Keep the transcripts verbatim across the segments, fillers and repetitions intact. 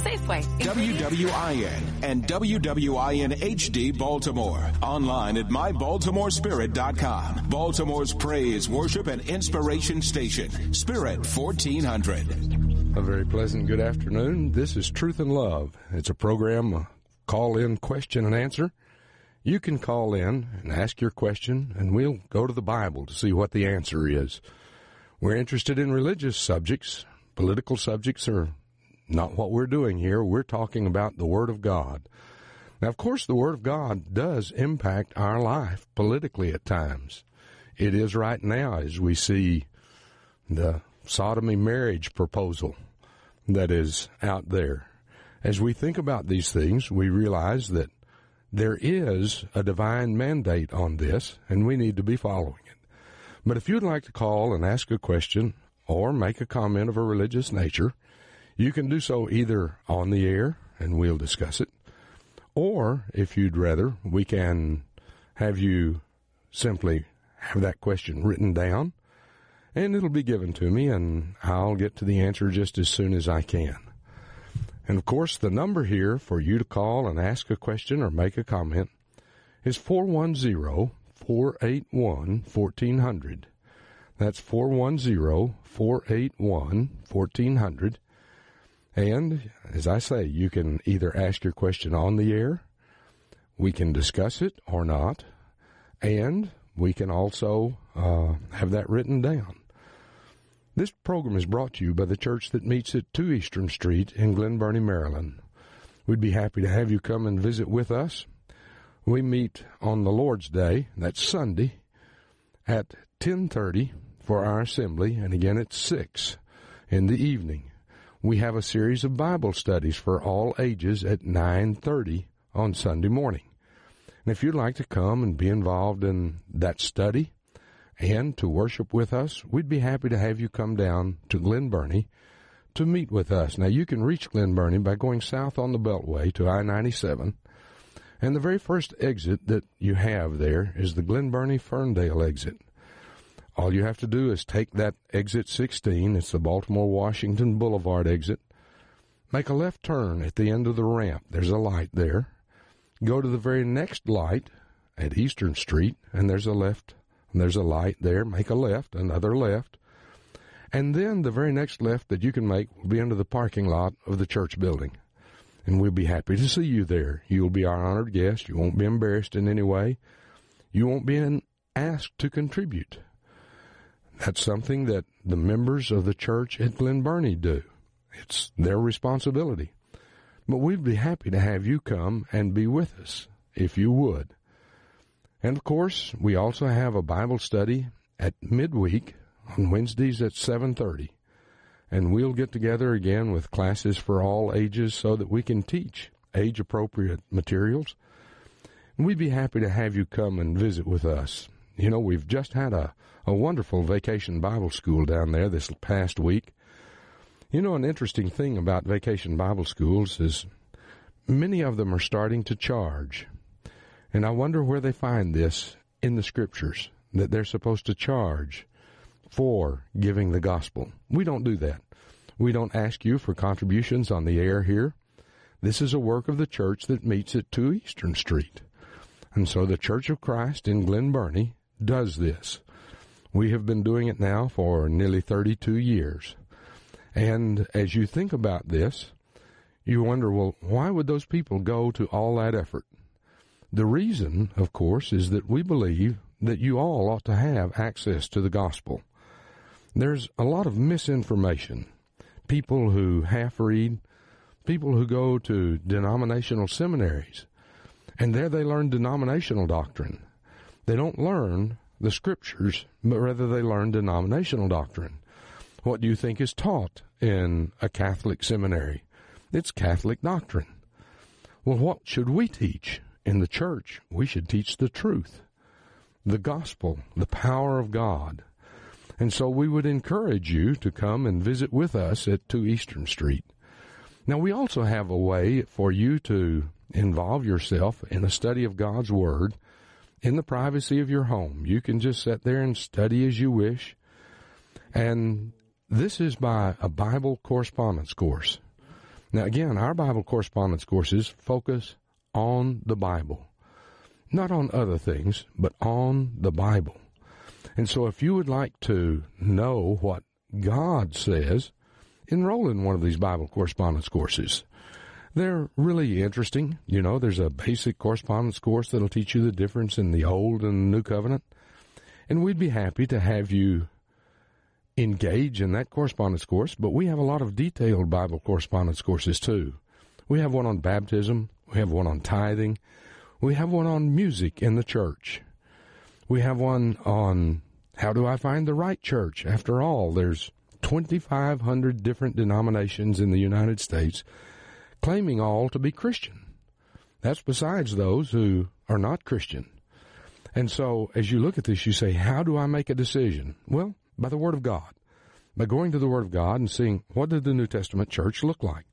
Safeway. W W I N and W W I N H D Baltimore. Online at my baltimore spirit dot com. Baltimore's praise, worship, and inspiration station. Spirit fourteen hundred. A very pleasant good afternoon. This is Truth and Love. It's a program, a call-in question and answer. You can call in and ask your question, and we'll go to the Bible to see what the answer is. We're interested in religious subjects. Political subjects are not what we're doing here. We're talking about the Word of God. Now, of course, the Word of God does impact our life politically at times. It is right now as we see the sodomy marriage proposal that is out there. As we think about these things, we realize that there is a divine mandate on this, and we need to be following it. But if you'd like to call and ask a question or make a comment of a religious nature, you can do so either on the air, and we'll discuss it, or if you'd rather, we can have you simply have that question written down, and it'll be given to me, and I'll get to the answer just as soon as I can. And, of course, the number here for you to call and ask a question or make a comment is four one zero, four eight one, one four zero zero. That's four one zero, four eight one, one four zero zero. And, as I say, you can either ask your question on the air, we can discuss it or not, and we can also uh, have that written down. This program is brought to you by the church that meets at two Eastern Street in Glen Burnie, Maryland. We'd be happy to have you come and visit with us. We meet on the Lord's Day, that's Sunday, at ten thirty for our assembly, and again at six in the evening. We have a series of Bible studies for all ages at nine thirty on Sunday morning. And if you'd like to come and be involved in that study and to worship with us, we'd be happy to have you come down to Glen Burnie to meet with us. Now, you can reach Glen Burnie by going south on the Beltway to I ninety-seven, and the very first exit that you have there is the Glen Burnie-Ferndale exit. All you have to do is take that exit sixteen, it's the Baltimore-Washington Boulevard exit, make a left turn at the end of the ramp. There's a light there. Go to the very next light at Eastern Street, and there's a left And there's a light there. Make a left, another left. And then the very next left that you can make will be into the parking lot of the church building. And we'll be happy to see you there. You'll be our honored guest. You won't be embarrassed in any way. You won't be asked to contribute. That's something that the members of the church at Glen Burnie do. It's their responsibility. But we'd be happy to have you come and be with us, if you would. And, of course, we also have a Bible study at midweek on Wednesdays at seven thirty. And we'll get together again with classes for all ages so that we can teach age-appropriate materials. And we'd be happy to have you come and visit with us. You know, we've just had a, a wonderful vacation Bible school down there this past week. You know, an interesting thing about vacation Bible schools is many of them are starting to charge. And I wonder where they find this in the Scriptures, that they're supposed to charge for giving the gospel. We don't do that. We don't ask you for contributions on the air here. This is a work of the church that meets at two Eastern Street. And so the Church of Christ in Glen Burnie does this. We have been doing it now for nearly thirty-two years. And as you think about this, you wonder, well, why would those people go to all that effort? The reason, of course, is that we believe that you all ought to have access to the gospel. There's a lot of misinformation. People who half-read, people who go to denominational seminaries, and there they learn denominational doctrine. They don't learn the Scriptures, but rather they learn denominational doctrine. What do you think is taught in a Catholic seminary? It's Catholic doctrine. Well, what should we teach? In the church, we should teach the truth, the gospel, the power of God. And so we would encourage you to come and visit with us at two Eastern Street. Now, we also have a way for you to involve yourself in a study of God's Word in the privacy of your home. You can just sit there and study as you wish. And this is by a Bible correspondence course. Now, again, our Bible correspondence courses focus on the Bible. Not on other things, but on the Bible. And so if you would like to know what God says, enroll in one of these Bible correspondence courses. They're really interesting. You know, there's a basic correspondence course that'll teach you the difference in the Old and New Covenant. And we'd be happy to have you engage in that correspondence course, but we have a lot of detailed Bible correspondence courses too. We have one on baptism. We have one on tithing. We have one on music in the church. We have one on how do I find the right church? After all, there's twenty-five hundred different denominations in the United States claiming all to be Christian. That's besides those who are not Christian. And so as you look at this, you say, how do I make a decision? Well, by the Word of God, by going to the Word of God and seeing what did the New Testament church look like.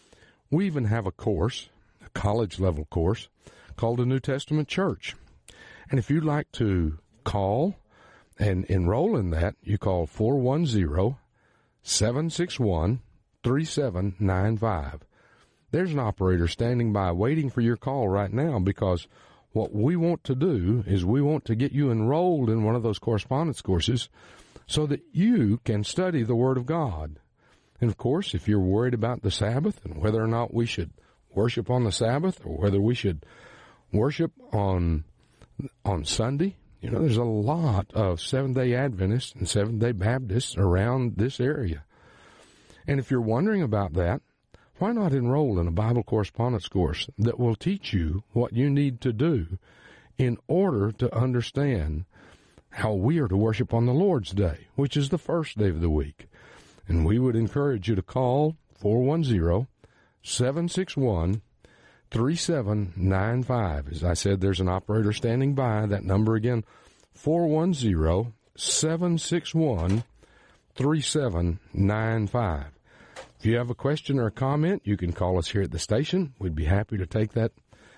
We even have a course, a college-level course, called the New Testament Church. And if you'd like to call and enroll in that, you call four one zero, seven six one, three seven nine five. There's an operator standing by waiting for your call right now, because what we want to do is we want to get you enrolled in one of those correspondence courses so that you can study the Word of God. And, of course, if you're worried about the Sabbath and whether or not we should worship on the Sabbath or whether we should worship on on Sunday, you know, there's a lot of Seventh-day Adventists and Seventh-day Baptists around this area. And if you're wondering about that, why not enroll in a Bible correspondence course that will teach you what you need to do in order to understand how we are to worship on the Lord's Day, which is the first day of the week. And we would encourage you to call four one zero, seven six one, three seven nine five. As I said, there's an operator standing by. That number again, four one zero, seven six one, three seven nine five. If you have a question or a comment, you can call us here at the station. We'd be happy to take that.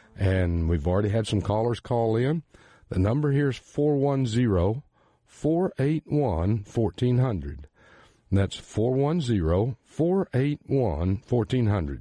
And we've already had some callers call in. The number here is four one zero, four eight one, one four zero zero. That's four one zero, four eight one, one four zero zero.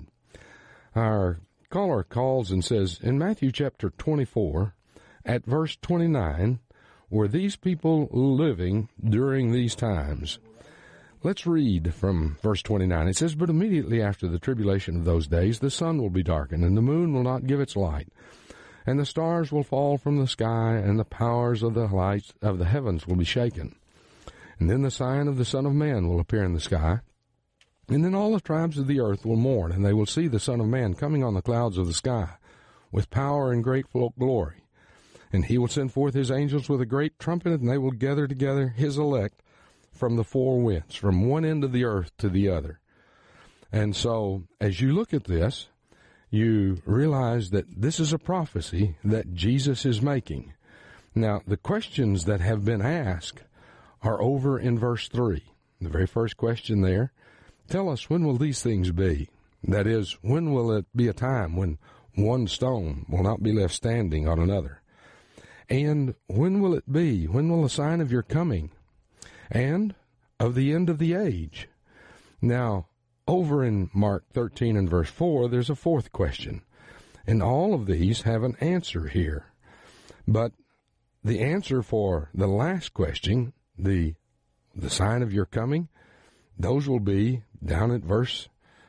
Our caller calls and says, in Matthew chapter twenty-four, at verse twenty-nine, were these people living during these times? Let's read from verse twenty-nine. It says, but immediately after the tribulation of those days, the sun will be darkened, and the moon will not give its light, and the stars will fall from the sky, and the powers of the lights of the heavens will be shaken. And then the sign of the Son of Man will appear in the sky. And then all the tribes of the earth will mourn, and they will see the Son of Man coming on the clouds of the sky with power and great glory. And he will send forth his angels with a great trumpet, and they will gather together his elect from the four winds, from one end of the earth to the other. And so as you look at this, you realize that this is a prophecy that Jesus is making. Now, the questions that have been asked are over in verse three. The very first question there, tell us, when will these things be? That is, when will it be a time when one stone will not be left standing on another? And when will it be? When will the sign of your coming and of the end of the age? Now, over in Mark thirteen and verse four, there's a fourth question. And all of these have an answer here. But the answer for the last question, the the sign of your coming, those will be down at verse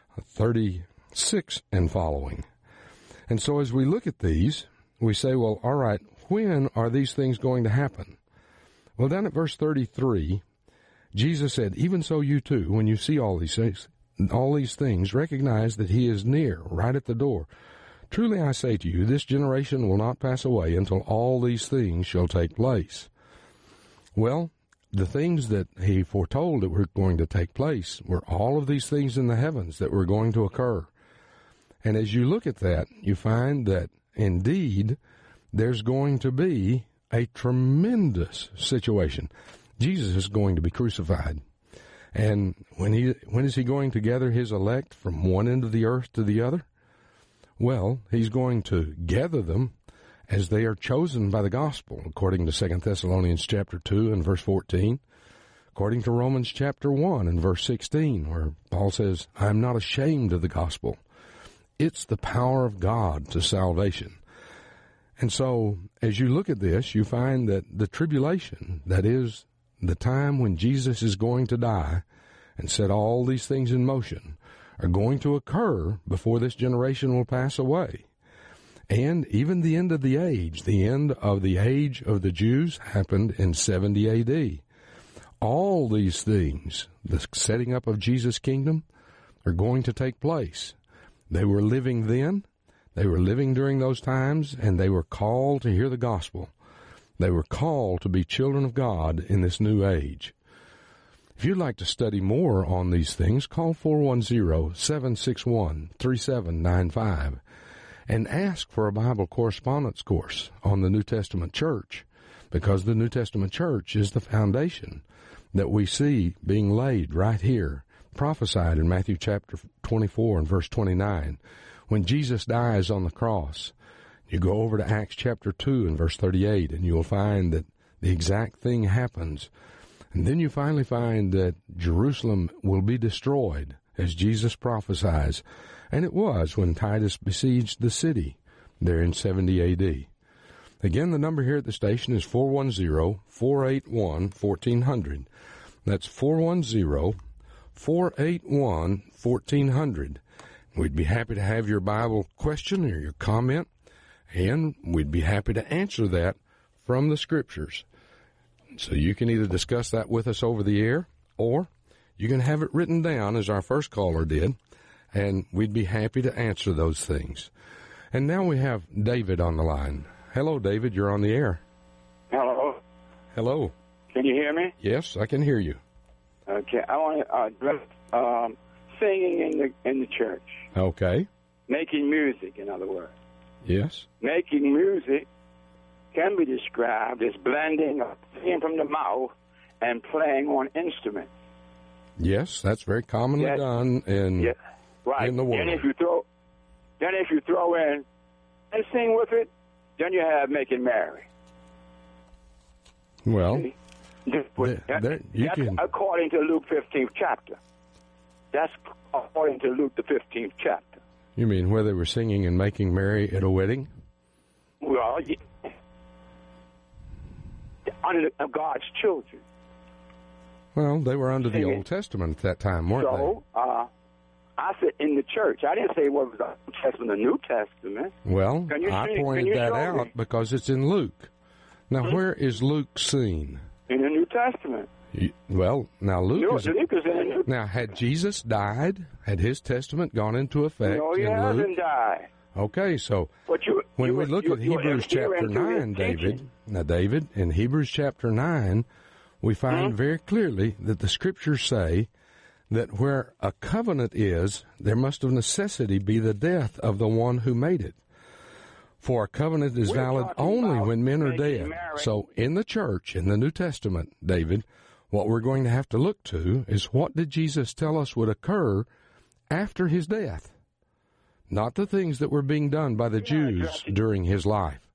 thirty-six and following. And so as we look at these, we say, well, all right, when are these things going to happen? Well, down at verse thirty-three, Jesus said, even so you too, when you see all these things, all these things, recognize that he is near, right at the door. Truly I say to you, this generation will not pass away until all these things shall take place. Well, the things that he foretold that were going to take place were all of these things in the heavens that were going to occur. And as you look at that, you find that indeed there's going to be a tremendous situation. Jesus is going to be crucified. And when he when is he going to gather his elect from one end of the earth to the other? Well, he's going to gather them as they are chosen by the gospel, according to Second Thessalonians chapter two and verse fourteen, according to Romans chapter one and verse sixteen, where Paul says, I am not ashamed of the gospel, It's the power of God to salvation. And so, as you look at this, you find that the tribulation, that is the time when Jesus is going to die and set all these things in motion, are going to occur before this generation will pass away. And even the end of the age, the end of the age of the Jews, happened in seventy A D. All these things, the setting up of Jesus' kingdom, are going to take place. They were living then, they were living during those times, and they were called to hear the gospel. They were called to be children of God in this new age. If you'd like to study more on these things, call four one zero, seven six one, three seven nine five and ask for a Bible correspondence course on the New Testament church, because the New Testament church is the foundation that we see being laid right here, prophesied in Matthew chapter twenty-four and verse twenty-nine. When Jesus dies on the cross, you go over to Acts chapter two and verse thirty-eight, and you'll find that the exact thing happens. And then you finally find that Jerusalem will be destroyed, as Jesus prophesies. And it was when Titus besieged the city there in seventy A D. Again, the number here at the station is four one zero, four eight one, one four zero zero. That's four one zero, four eight one, one four zero zero. We'd be happy to have your Bible question or your comment, and we'd be happy to answer that from the Scriptures. So you can either discuss that with us over the air, or you can have it written down as our first caller did, and we'd be happy to answer those things. And now we have David on the line. Hello, David. You're on the air. Hello. Hello. Can you hear me? Yes, I can hear you. Okay. I want to address um, singing in the in the church. Okay. Making music, in other words. Yes. Making music can be described as blending of singing from the mouth and playing on instruments. Yes, that's very commonly yes. done in, yes. right. in the world. And if you throw, then if you throw in and sing with it, then you have making merry. Well, See? There, there, you that's can, according to Luke fifteenth chapter. That's according to Luke the fifteenth chapter. You mean where they were singing and making merry at a wedding? Well, yeah. Under God's children. Well, they were under the Singing. Old Testament at that time, weren't so, they? So, uh, I said in the church. I didn't say what was the Old Testament, the New Testament. Well, Can you I see, pointed can you that show out me? because it's in Luke. Now, Hmm? where is Luke seen? In the New Testament. You- Well, now Luke No, is... Luke is in the New Now, had Jesus died, had his testament gone into effect No, he in hasn't Luke? died. Okay, so But you, when you, we look you, at you Hebrews chapter adhering to his nine, David, teaching. now, David, in Hebrews chapter nine, we find Hmm? very clearly that the Scriptures say that where a covenant is, there must of necessity be the death of the one who made it. For a covenant is We're valid talking only about when men are making dead. marriage. So in the church, in the New Testament, David, what we're going to have to look to is what did Jesus tell us would occur after his death? Not the things that were being done by the Jews during his life.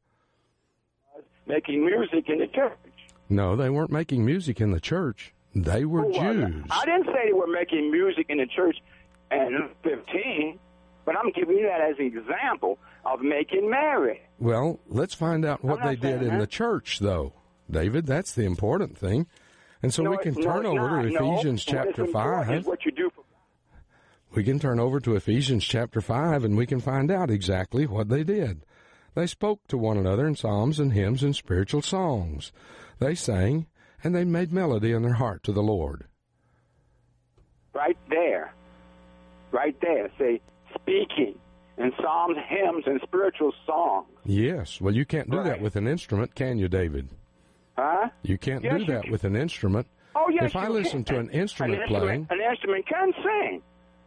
Making music in the church. No, they weren't making music in the church. They were Who was it? Jews. I didn't say they were making music in the church in Luke fifteen, but I'm giving you that as an example of making merry. Well, let's find out what I'm they not did saying in that. the church, though, David. That's the important thing. And so No, we can it- no, turn it's over not. to No. Ephesians What is chapter important five. is what you do for We can turn over to Ephesians chapter five, and we can find out exactly what they did. They spoke to one another in psalms and hymns and spiritual songs. They sang, and they made melody in their heart to the Lord. right there. Right there. Say, speaking in psalms, hymns, and spiritual songs. Yes. Well, you can't do that Right. with an instrument, can you, David? Huh? You can't Yes, do you that can. with an instrument. Oh, yes, If I you listen can. to an instrument an playing, An instrument can sing.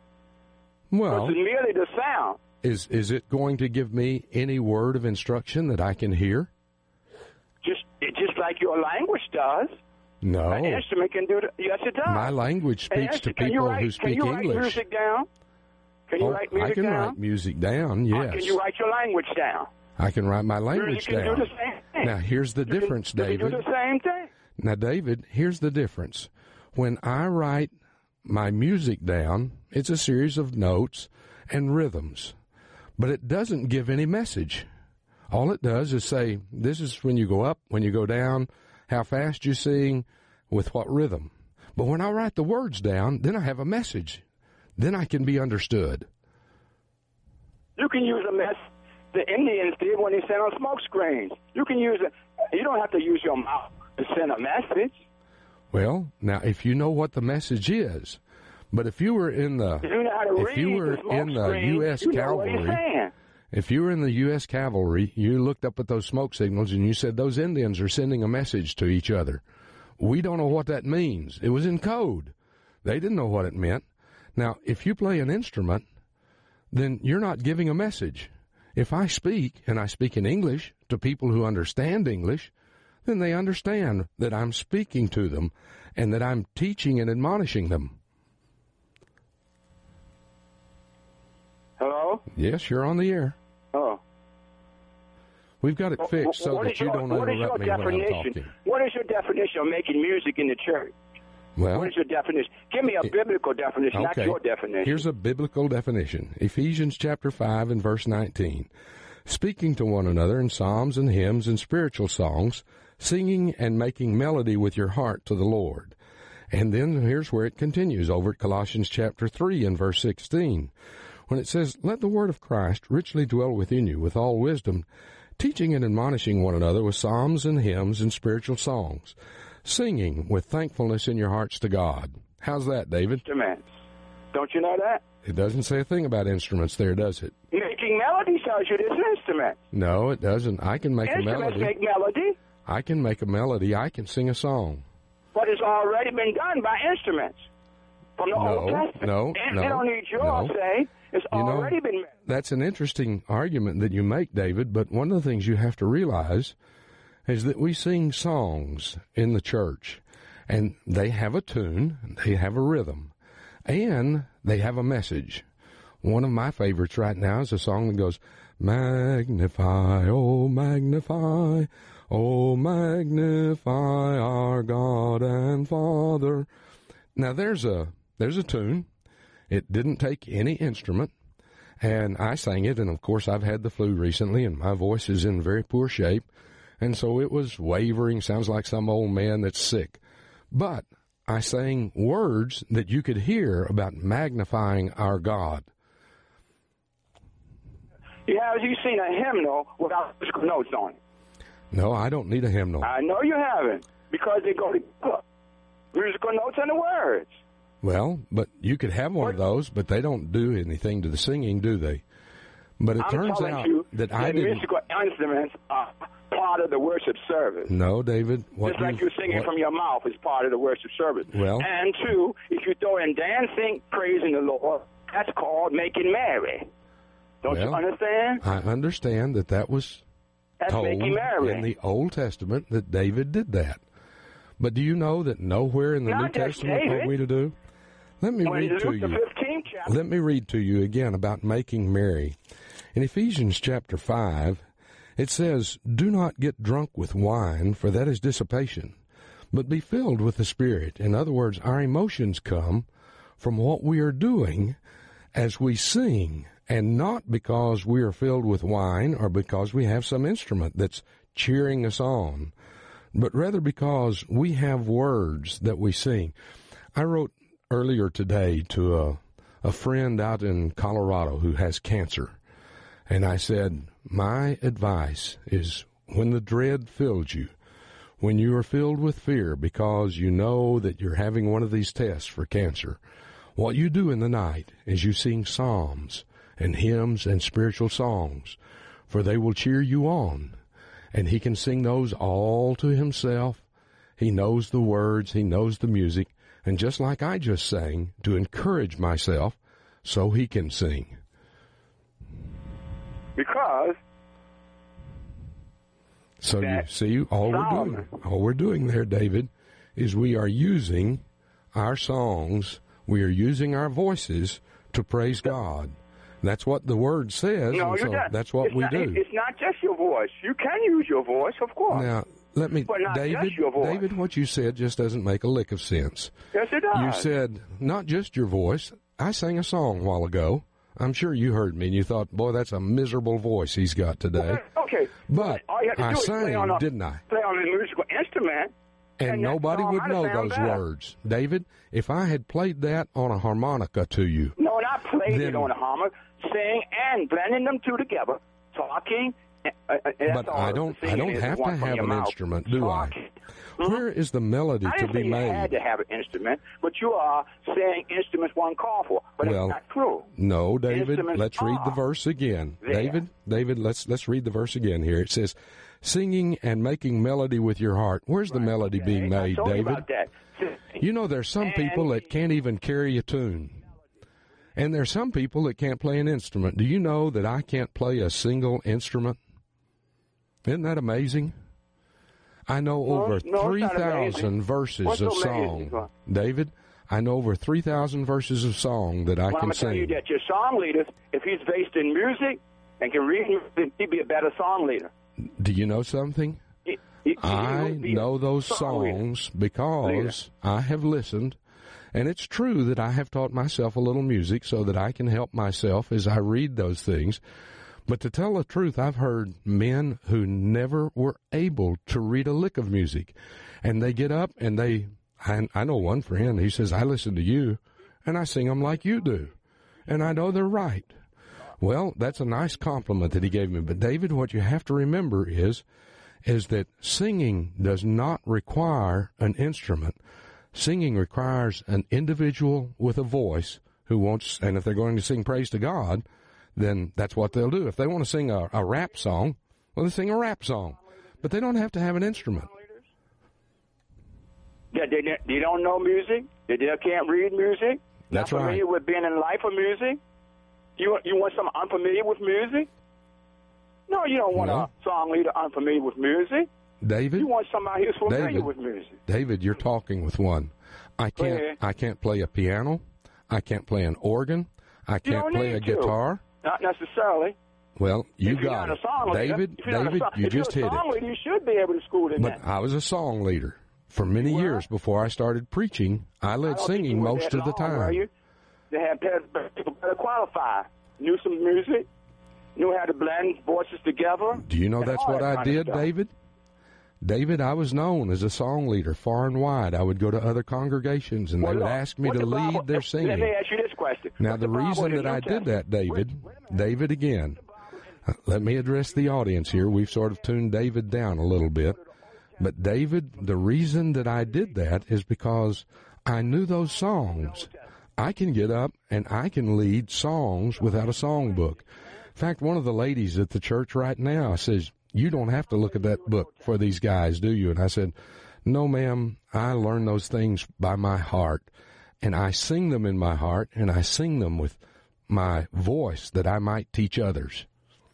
well, It's merely the sound. is is it going to give me any word of instruction that I can hear? Just it, just like your language does. No. An instrument can do that. Yes, it does. My language An speaks to instru- can you people write- who speak Can you write English. music down? Can you Oh, write music I can down? write music down, Uh, yes. Can you write your language down? I can write my You language can down. do the same thing. Now, here's the You can- difference, you can David. do the same thing. Now, David, here's the difference. When I write my music down, it's a series of notes and rhythms. but it doesn't give any message. All it does is say, this is when you go up, when you go down, how fast you sing, with what rhythm. But when I write the words down, then I have a message. Then I can be understood. You can use a mess the Indians did when they sent on smoke screens. You can use it. You don't have to use your mouth to send a message. Well, now, if you know what the message is, but if you were in the, you know how to if read you were the in the screen, U S you know Cavalry, what he's saying. If you were in the U S Cavalry, you looked up at those smoke signals and you said, those Indians are sending a message to each other. We don't know what that means. It was in code. They didn't know what it meant. Now, if you play an instrument, then you're not giving a message. If I speak, and I speak in English to people who understand English, then they understand that I'm speaking to them and that I'm teaching and admonishing them. Hello? Yes, you're on the air. Oh. We've got it fixed so that you your, don't interrupt me when I'm talking. What is your definition of making music in the church? Well, what is your definition? Give me a biblical definition, okay. not your definition. Here's a biblical definition. Ephesians chapter five and verse nineteen. Speaking to one another in psalms and hymns and spiritual songs, singing and making melody with your heart to the Lord. And then here's where it continues over at Colossians chapter three and verse sixteen. When it says, let the word of Christ richly dwell within you with all wisdom, teaching and admonishing one another with psalms and hymns and spiritual songs, singing with thankfulness in your hearts to God. How's that, David? Instruments. Don't you know that? It doesn't say a thing about instruments there, does it? Making melody tells you this is an instrument. No, it doesn't. I can make Instruments a melody. make melody. I can make a melody. I can sing a song. But it's already been done by instruments from the no, Old Testament. No, and no, they don't need your no. say. It's you already know, been. That's an interesting argument that you make, David, but one of the things you have to realize is that we sing songs in the church, and they have a tune, they have a rhythm, and they have a message. One of my favorites right now is a song that goes, magnify, oh magnify, oh magnify our God and Father. Now there's a there's a tune. It didn't take any instrument, and I sang it, and of course I've had the flu recently, and my voice is in very poor shape, and so it was wavering, sounds like some old man that's sick. But I sang words that you could hear about magnifying our God. You have you seen a hymnal without musical notes on it? No, I don't need a hymnal. I know you haven't, because they go together. Musical notes and the words. Well, but you could have one of those, but they don't do anything to the singing, do they? But it I'm turns telling out you that I that didn't. musical instruments are part of the worship service. No, David. What Just like you, you singing what, from your mouth is part of the worship service. Well, and two, if you throw in dancing, praising the Lord, that's called making merry. Don't well, you understand? I understand that that was That's told making merry. in the Old Testament that David did that. But do you know that nowhere in the Not New just Testament David. are we to do? Let me When read Luke to the you. fifteenth chapter. Let me read to you again about making merry. In Ephesians chapter five, it says, do not get drunk with wine, for that is dissipation, but be filled with the Spirit. In other words, our emotions come from what we are doing as we sing, and not because we are filled with wine or because we have some instrument that's cheering us on, but rather because we have words that we sing. I wrote earlier today to a, a friend out in Colorado who has cancer, and I said, my advice is when the dread fills you, when you are filled with fear because you know that you're having one of these tests for cancer, what you do in the night is you sing psalms and hymns and spiritual songs, for they will cheer you on. And he can sing those all to himself. He knows the words, he knows the music, and just like I just sang, to encourage myself so he can sing. Because So you that see, all we're Solomon. doing, all we're doing there, David, is we are using our songs, we are using our voices to praise God. That's what the Word says, no, and you're so not. that's what it's we not, do. It's not just your voice. You can use your voice, of course. Now, let me, But not David, just your voice. David, what you said just doesn't make a lick of sense. Yes, it does. You said not just your voice. I sang a song a while ago I'm sure you heard me and you thought, boy, that's a miserable voice he's got today. Okay. But all you have to I do is sang, play on a, didn't I? Play on a musical instrument. And, and nobody would know those better. words. David, if I had played that on a harmonica to you. No, not played then, it on a harmonica. Sing and blending them two together. Talking. Uh, but I don't I don't have to have an mouth. instrument, do Talking. I? Mm-hmm. Where is the melody I to didn't be say made? You had to have an instrument, but you are saying instruments one call for. But well, that's not true. No, David, Instruments let's read the are verse again. there. David, David, let's let's read the verse again here. It says, singing and making melody with your heart. Where's the melody Okay. being made, I told David? You, about that. You know, there's some and, people that can't even carry a tune. And there's some people that can't play an instrument. Do you know that I can't play a single instrument? Isn't that amazing? I know no, over no, three thousand verses What's of so amazing? song. David, I know over three thousand verses of song that I well, can I'm sing. tell you that your song leader, if he's based in music and can read music, he'd be a better song leader. Do you know something? He, he, he I would be know a those song leader. songs because I have listened. And it's true that I have taught myself a little music so that I can help myself as I read those things. But to tell the truth, I've heard men who never were able to read a lick of music. And they get up and they, I, I know one friend, he says, I listen to you and I sing them like you do. And I know they're right. Well, that's a nice compliment that he gave me. But David, what you have to remember is, is that singing does not require an instrument. Singing requires an individual with a voice who wants, and if they're going to sing praise to God, then that's what they'll do. If they want to sing a, a rap song, well, they sing a rap song. But they don't have to have an instrument. Yeah, they, they don't know music. They, they can't read music. That's Not right. familiar with being in life of music. You you want someone unfamiliar with music? No, you don't want No. a song leader unfamiliar with music. David, You want somebody who's familiar David, with music. David, you're talking with one. I Go can't. ahead. I can't play a piano. I can't play an organ. I You can't don't play need a to. guitar. Not necessarily. Well, you if you're got not it, a song leader, David. if you're not a David, song- you if you're just a hit song it. leader, you should be able to school in But that. I was a song leader for many You were? years before I started preaching. I I led don't think singing you were most that of the long, were time. you? They had better, people better qualify. Knew some music. Knew how to blend voices together. Do you know and that's all what that I kind of did, stuff. David? David, I was known as a song leader far and wide. I would go to other congregations and Well, they would look, ask me what to the Bible- lead their Let singing. me ask you this question. Now, What's the Bible reason in the that I New did that, Testament? David, Wait, wait a minute. David again, uh, let me address the audience here. We've sort of tuned David down a little bit. But David, the reason that I did that is because I knew those songs. I can get up and I can lead songs without a songbook. In fact, one of the ladies at the church right now says, you don't have to look at that book for these guys, do you? And I said, no, ma'am, I learn those things by my heart. And I sing them in my heart, and I sing them with my voice that I might teach others.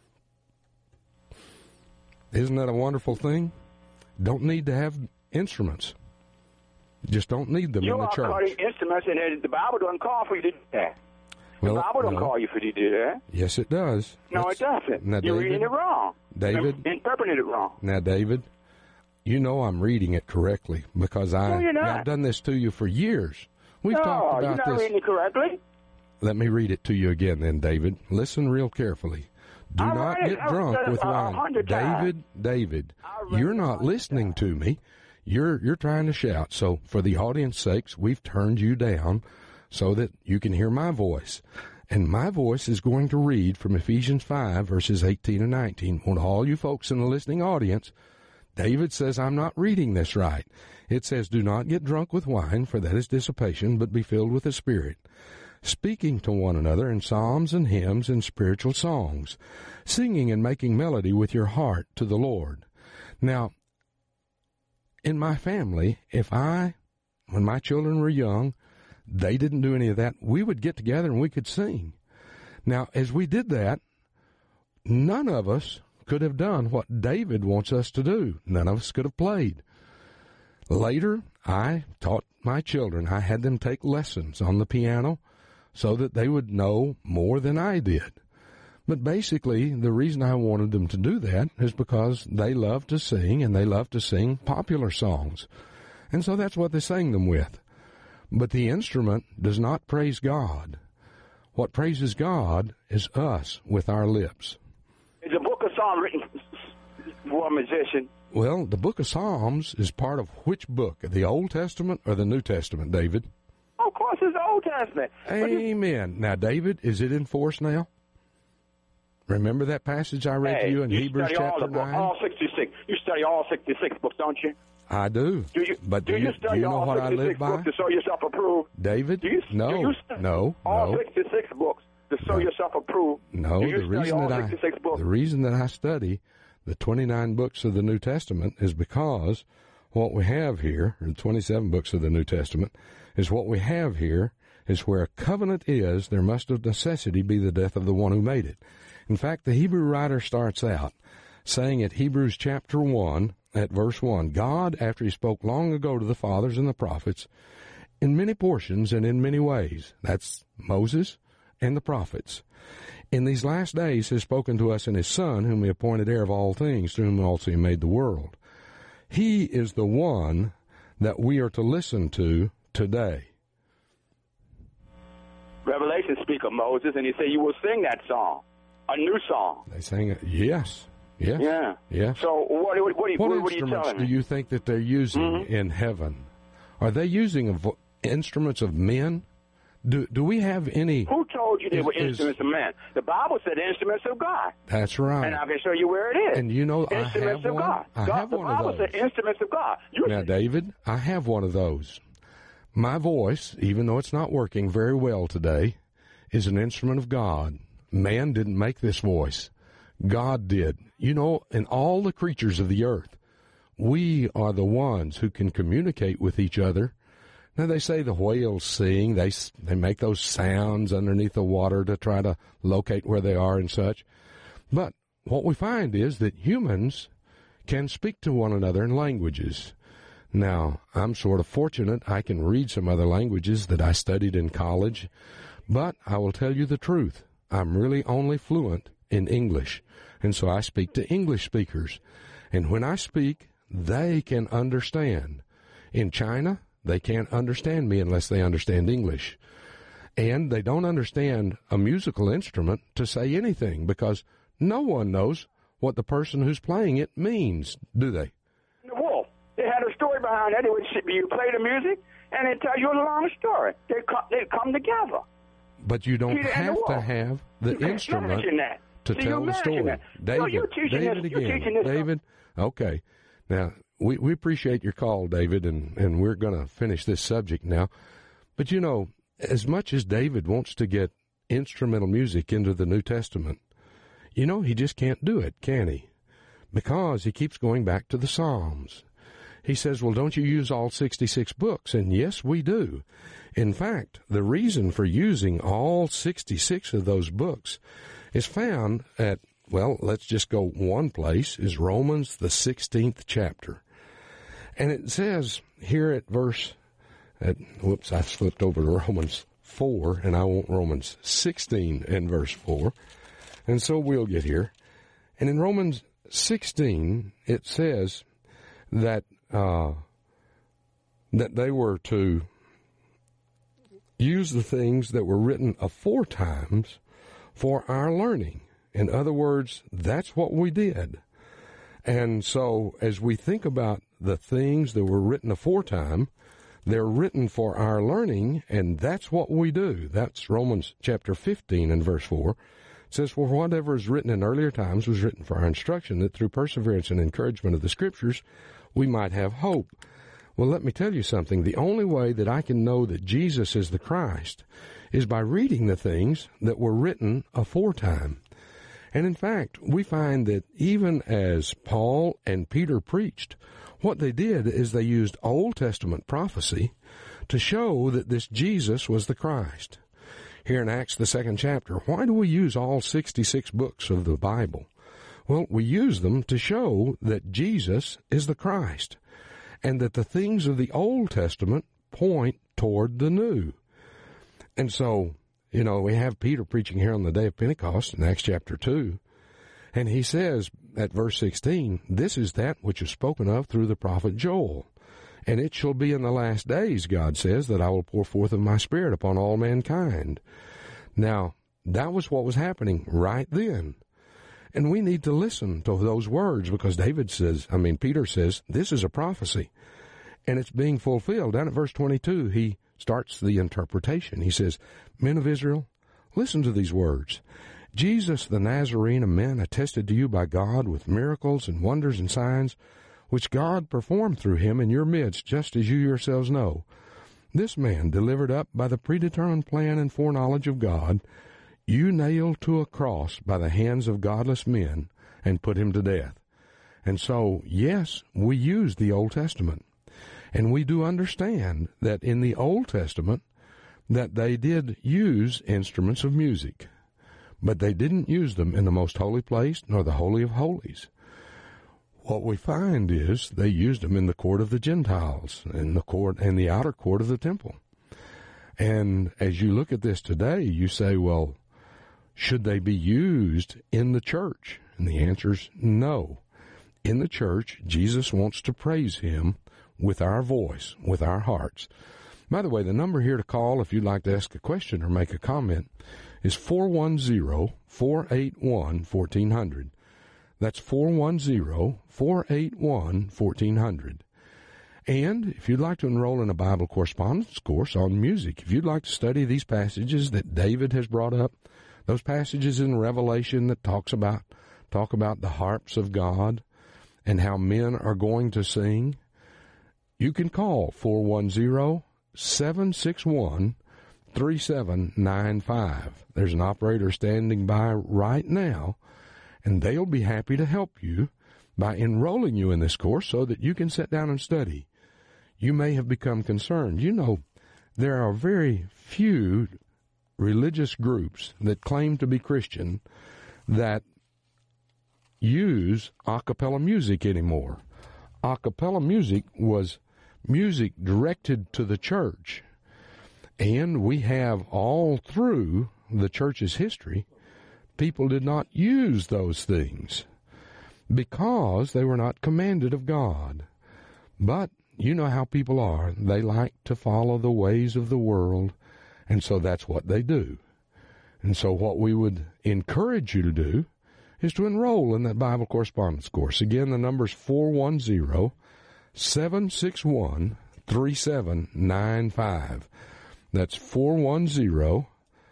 Isn't that a wonderful thing? Don't need to have instruments. Just don't need them You in the are church. calling instruments, and the Bible doesn't call for you to do that. Well, the Bible don't no. call you for you to do that. Yes, it does. No, That's- it doesn't. Now, You're David, reading it wrong. David, You're interpreting it wrong. Now, David, you know I'm reading it correctly because I, No, you're not. I've done this to you for years. We've no, talked you're about not this. reading it correctly. Let me read it to you again then, David. Listen real carefully. Do I not read it. get I've drunk said it with a wine. hundred times. David, David, I read you're it a not hundred listening to me. You're you're trying to shout. So for the audience sakes, we've turned you down so that you can hear my voice. And my voice is going to read from Ephesians five, verses eighteen and nineteen. Want all you folks in the listening audience, David says I'm not reading this right. It says, do not get drunk with wine, for that is dissipation, but be filled with the Spirit, speaking to one another in psalms and hymns and spiritual songs, singing and making melody with your heart to the Lord. Now, in my family, if I, when my children were young, they didn't do any of that, we would get together and we could sing. Now, as we did that, none of us could have done what David wants us to do. None of us could have played. Later, I taught my children. I had them take lessons on the piano so that they would know more than I did. But basically, the reason I wanted them to do that is because they love to sing, and they love to sing popular songs. And so that's what they sang them with. But the instrument does not praise God. What praises God is us with our lips. Is the book of Psalms written for a musician? Well, the book of Psalms is part of which book? The Old Testament or the New Testament, David? Oh, of course, it's the Old Testament. Amen. Now, David, is it in force now? Remember that passage I read hey, to you in you Hebrews chapter chapter all nine? All sixty-six. You study all sixty-six books, don't you? I do. Do you? But do, do you, you, study do you know all what I live by? Books to show yourself approved? David? Do you, no, do you study no, all no. sixty-six books to show No. yourself approved? No, do you the study reason all that I sixty-six books? the reason that I study the twenty-nine books of the New Testament is because what we have here, or the twenty-seven books of the New Testament, is what we have here is where a covenant is, there must of necessity be the death of the one who made it. In fact, the Hebrew writer starts out saying at Hebrews chapter one, at verse one, God, after he spoke long ago to the fathers and the prophets, in many portions and in many ways, that's Moses and the prophets, in these last days has spoken to us in his Son, whom he appointed heir of all things, through whom also he made the world. He is the one that we are to listen to today. Revelation speak of Moses, and he said, you will sing that song, a new song. They sang it. Yes. Yes. Yeah. Yes. So what, what, what, what, What what are you instruments telling do me? you think that they're using Mm-hmm. in heaven? Are they using a vo- instruments of men? Do do we have any? Who told you they Is- were is- instruments of men? The Bible said instruments of God. That's right. And I can show you where it is. And you know, I instruments have of one. God. I God, have the one Bible of those. said instruments of God. You Now, David, I have one of those. My voice, even though it's not working very well today, is an instrument of God. Man didn't make this voice. God did. You know, in all the creatures of the earth, we are the ones who can communicate with each other. Now, they say the whales sing. They they make those sounds underneath the water to try to locate where they are and such. But what we find is that humans can speak to one another in languages. Now, I'm sort of fortunate. I can read some other languages that I studied in college. But I will tell you the truth. I'm really only fluent in English. And so I speak to English speakers. And when I speak, they can understand. In China, they can't understand me unless they understand English. And they don't understand a musical instrument to say anything because no one knows what the person who's playing it means, do they? The wolf. They had a story behind that. They would you play the music, and they tell you a long story. They come, they come together. But you don't Peter and have the to wolf. have the You can't instrument imagine that. to See, tell you the story. imagine that. No, David, you're teaching David this- you're again. teaching this David, okay. Now, we, we appreciate your call, David, and, and we're going to finish this subject now. But, you know, as much as David wants to get instrumental music into the New Testament, you know, he just can't do it, can he? Because he keeps going back to the Psalms. He says, well, don't you use all sixty-six books? And yes, we do. In fact, the reason for using all sixty-six of those books is found at, well, let's just go one place, is Romans, the sixteenth chapter. And it says here at verse, at, whoops, I flipped over to Romans four, and I want Romans sixteen and verse four. And so we'll get here. And in Romans sixteen, it says that uh, that they were to use the things that were written aforetimes for our learning. In other words, that's what we did. And so as we think about the things that were written aforetime, they're written for our learning, and that's what we do. That's Romans chapter fifteen and verse four. It says, for whatever is written in earlier times was written for our instruction, that through perseverance and encouragement of the Scriptures, we might have hope. Well, let me tell you something. The only way that I can know that Jesus is the Christ is by reading the things that were written aforetime. And in fact, we find that even as Paul and Peter preached, what they did is they used Old Testament prophecy to show that this Jesus was the Christ. Here in Acts, the second chapter, why do we use all sixty-six books of the Bible? Well, we use them to show that Jesus is the Christ, and that the things of the Old Testament point toward the New. And so, you know, we have Peter preaching here on the day of Pentecost in Acts chapter two, and he says at verse sixteen, this is that which is spoken of through the prophet Joel. And it shall be in the last days, God says, that I will pour forth of my Spirit upon all mankind. Now, that was what was happening right then. And we need to listen to those words because David says, I mean, Peter says, this is a prophecy. And it's being fulfilled. Down at verse twenty-two, he starts the interpretation. He says, men of Israel, listen to these words. Jesus the Nazarene, a man attested to you by God with miracles and wonders and signs, which God performed through him in your midst, just as you yourselves know. This man, delivered up by the predetermined plan and foreknowledge of God, you nailed to a cross by the hands of godless men and put him to death. And so, yes, we use the Old Testament. And we do understand that in the Old Testament that they did use instruments of music, but they didn't use them in the most holy place nor the Holy of Holies. What we find is they used them in the court of the Gentiles, in the court and the outer court of the temple. And as you look at this today, you say, well, should they be used in the church? And the answer is no. In the church, Jesus wants to praise him with our voice, with our hearts. By the way, the number here to call if you'd like to ask a question or make a comment is four one zero, four eight one, one four zero zero. That's four one zero, four eight one, one four zero zero. And if you'd like to enroll in a Bible correspondence course on music, if you'd like to study these passages that David has brought up, those passages in Revelation that talks about talk about the harps of God and how men are going to sing, you can call four one zero, seven six one, three seven nine five. There's an operator standing by right now, and they'll be happy to help you by enrolling you in this course so that you can sit down and study. You may have become concerned. You know, there are very few religious groups that claim to be Christian that use a cappella music anymore. A cappella music was music directed to the church. And we have all through the church's history, people did not use those things because they were not commanded of God. But you know how people are. They like to follow the ways of the world, and so that's what they do. And so what we would encourage you to do is to enroll in that Bible correspondence course. Again, the number's four one zero, seven six one, three seven nine five. That's four one zero,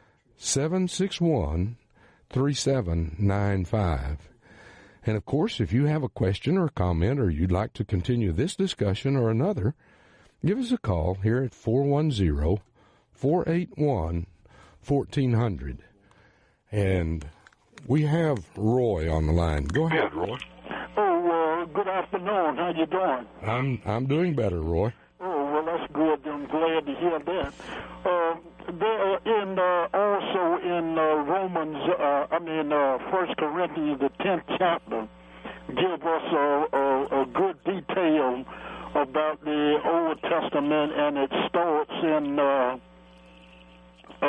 seven six one, three seven nine five. And, of course, if you have a question or a comment or you'd like to continue this discussion or another, give us a call here at four one zero, four eight one, one four zero zero. And we have Roy on the line. Go ahead, Roy. Oh, uh, good afternoon. How you doing? I'm I'm doing better, Roy. Oh, well, that's good. I'm glad to hear that. Uh, there, in uh, also in uh, Romans, uh, I mean, uh, First Corinthians, the tenth chapter, give us a, a, a good detail about the Old Testament, and it starts in uh, uh,